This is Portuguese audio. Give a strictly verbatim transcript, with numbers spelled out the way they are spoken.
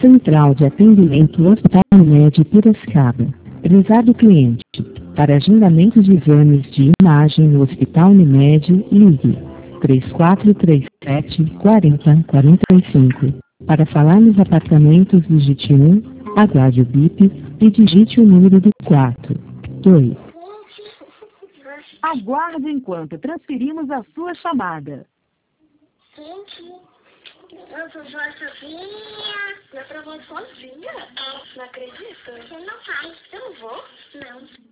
Central de Atendimento Hospital Unimed Piracicaba. Prezado cliente, para agendamento de exames de imagem no Hospital Unimed, ligue três quatro três sete, quatro zero quatro cinco. Para falar nos apartamentos, digite um, aguarde o bip e digite o número do quarto. dois. Aguarde enquanto transferimos a sua chamada. Gente, eu vou sozinha. Dá pra vou sozinha? Não acredito. Você não faz. Eu não vou? Não.